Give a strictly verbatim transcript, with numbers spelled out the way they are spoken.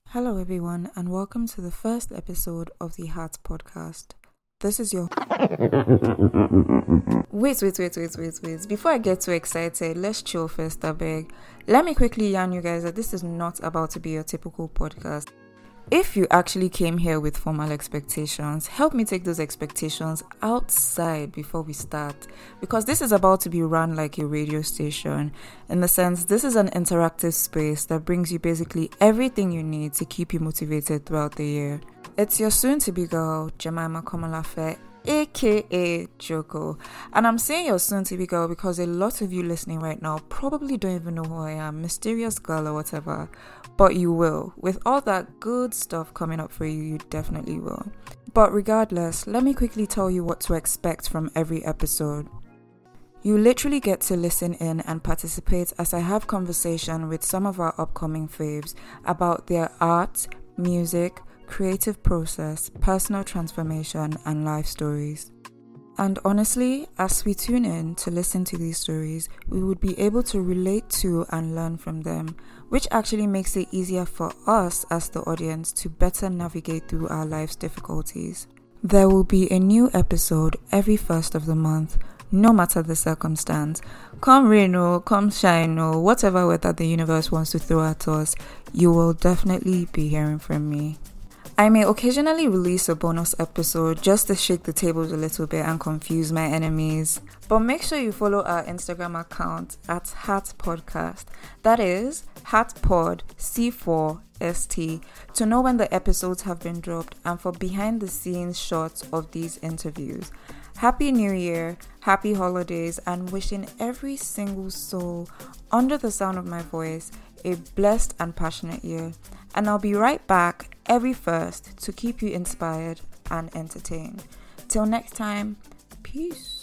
Hello, everyone, and welcome to the first episode of the Heart Podcast. This is your. Wait, wait, wait, wait, wait, wait. Before I get too excited, let's chill first, I beg. Let me quickly yarn you guys that this is not about to be your typical podcast. If you actually came here with formal expectations, help me take those expectations outside before we start, because this is about to be run like a radio station. In the sense, this is an interactive space that brings you basically everything you need to keep you motivated throughout the year. It's your soon-to-be girl, Jemima Komalafe, aka Joko. And I'm saying your soon-to-be girl because a lot of you listening right now probably don't even know who I am, mysterious girl or whatever. But you will. With all that good stuff coming up for you, you definitely will. But regardless, let me quickly tell you what to expect from every episode. You literally get to listen in and participate as I have conversation with some of our upcoming faves about their art, music, creative process, personal transformation, and life stories. And honestly, as we tune in to listen to these stories, we would be able to relate to and learn from them, which actually makes it easier for us as the audience to better navigate through our life's difficulties. There will be a new episode every first of the month, no matter the circumstance. Come rain or come shine or whatever weather the universe wants to throw at us, you will definitely be hearing from me. I may occasionally release a bonus episode just to shake the tables a little bit and confuse my enemies. But make sure you follow our Instagram account at Hat Podcast. That is HatPod C four S T to know when the episodes have been dropped and for behind the scenes shots of these interviews. Happy New Year, happy holidays, and wishing every single soul under the sound of my voice a blessed and passionate year. And I'll be right back every first to keep you inspired and entertained. Till next time, peace.